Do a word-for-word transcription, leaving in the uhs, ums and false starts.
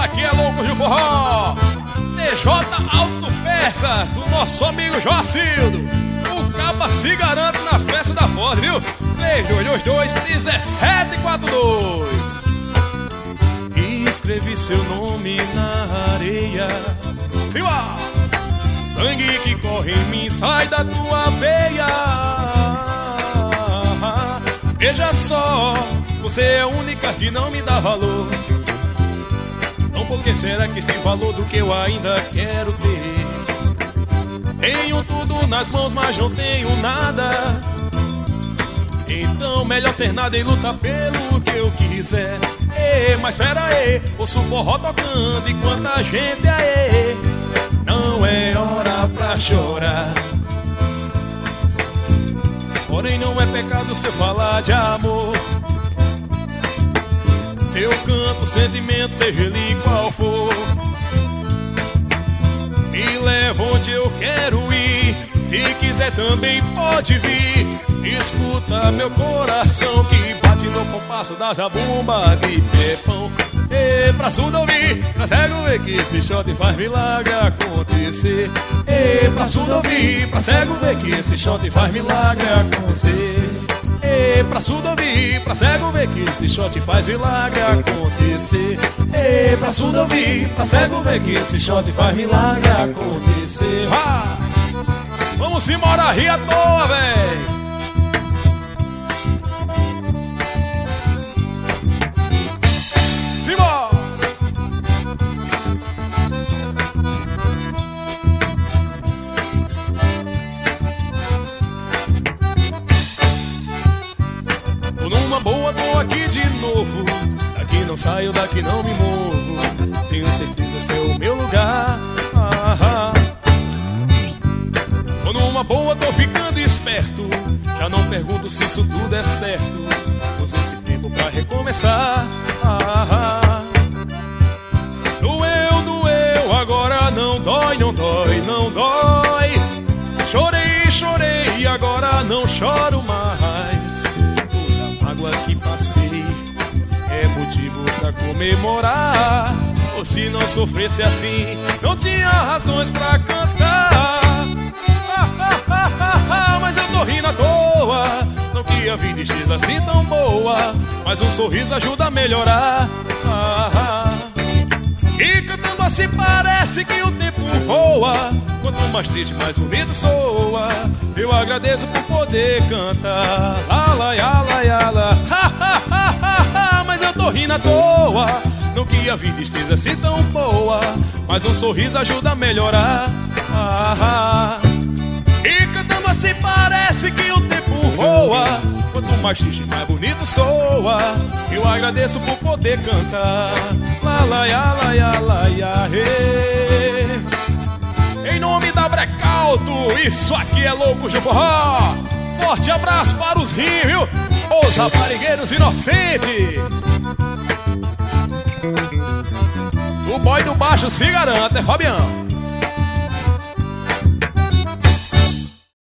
aqui é Louco de Forró. T J Autopeças, do nosso amigo Joacildo. O caba se garante nas peças da Ford, viu? três dois dois dois, um sete quatro dois. Escrevi seu nome na areia. Simbora! Sangue que corre em mim sai da tua veia. Veja só, você é a única que não me dá valor. Então por que será que tem valor do que eu ainda quero ter? Tenho tudo nas mãos, mas não tenho nada. Então melhor ter nada e lutar pelo que eu quiser. Ei, mas pera aí, ouço o forró tocando enquanto a gente aê. Não é hora pra chorar, porém não é pecado se eu falar de amor. Se eu canto sentimento, seja ele qual for, me leva onde eu quero ir. Se quiser também pode vir. Escuta meu coração que bate no compasso da zabumba de Pepão. E pra surdo ouvir, pra cego ver que esse shot faz milagre acontecer. E pra surdo ouvir, pra cego ver que esse shot faz milagre acontecer. E pra surdo ouvir, pra cego ver que esse shot faz milagre acontecer. E pra surdo ouvir, pra cego ver que esse shot faz milagre acontecer. Ah! Vamos embora, rir à toa, véi! Boa, tô aqui de novo. Daqui não saio, daqui não me movo. Tenho certeza esse é o meu lugar. Ah, ah. Tô numa boa, tô ficando esperto. Já não pergunto se isso tudo é certo. Usa esse tempo pra recomeçar. Ah, ah. Doeu, doeu, agora não dói, não dói, não dói. Chorei, chorei, agora não choro mais. Que passei é motivo pra comemorar. Ou se não sofresse assim, não tinha razões pra cantar. Ah, ah, ah, ah, ah, mas eu tô rindo à toa. Não que a vida esteja assim tão boa, mas um sorriso ajuda a melhorar. Ah, ah. E cantando assim parece que o tempo voa. Quanto mais triste, mais bonito soa. Eu agradeço por poder cantar. Lá, lá, lá, lá, lá. Ha, ha, ha, ha, ha. Mas eu tô rindo à toa. Não que a vida esteja assim tão boa, mas um sorriso ajuda a melhorar. Ah, ah. E cantando assim parece que o tempo voa. Quanto mais triste, mais bonito soa. Eu agradeço por poder cantar. Lá, lá, lá, lá, lá, lá, hey. Em nome da Brecalto, isso aqui é Louco de Forró. Forte abraço para os rios, os raparigueiros inocentes. O boy do baixo se garante, é Fabião.